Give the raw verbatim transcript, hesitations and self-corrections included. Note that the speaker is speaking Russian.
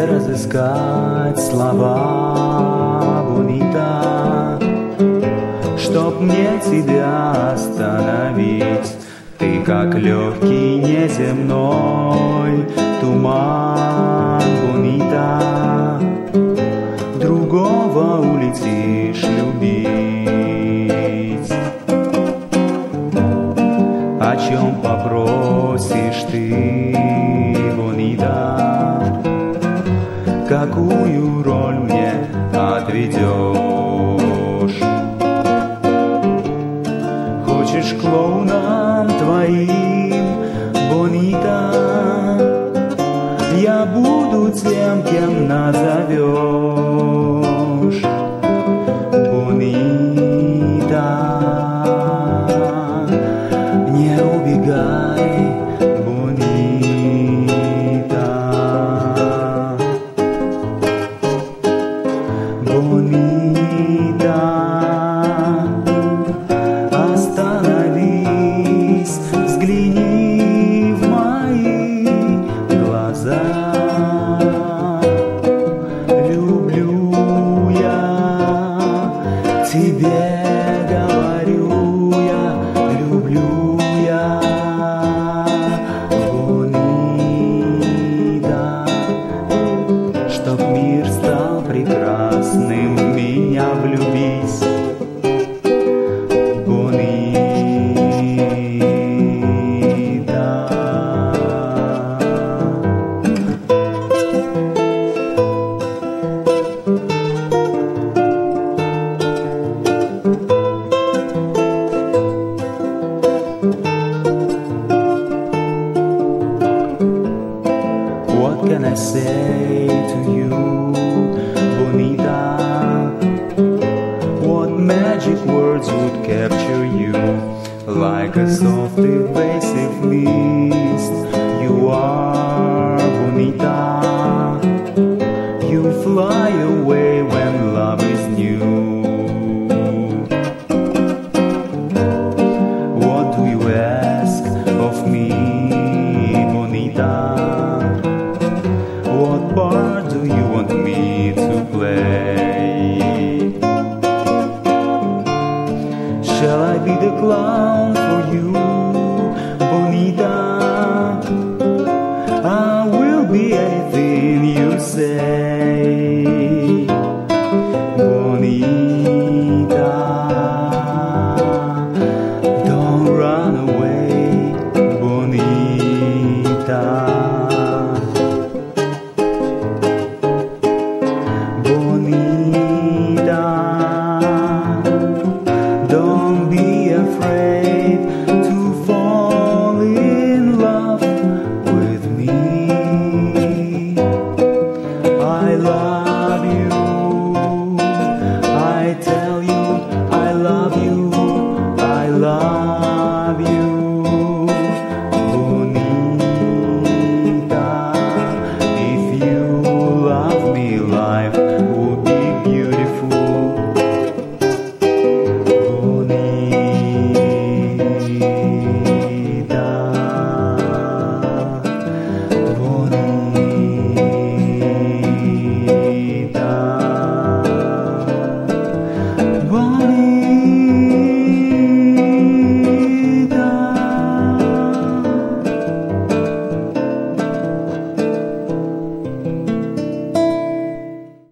разыскать слова, Бонита, чтоб мне тебя остановить. Ты как легкий неземной туман, Бонита, другого улетишь любить. О чем попросишь ты, Бонита, какую роль мне отведешь? Хочешь клоуном твоим, Бонита, я буду тем, кем назовешь. Бонита, не убегай, Бонита. Бонита, остановись, взгляни в мои глаза. Люблю я, тебе говорю я, люблю я, Бонита, чтоб мир стал прекрасным, в меня влюбись, Бонита. What can I say to you, Bonita? What magic words would capture you like a soft evasive mist? You are, Bonita. You fly away when love is new. What do you ask of me, Bonita? What part do you want me to play? Shall I be the clown for you, Bonita? I will be anything you say.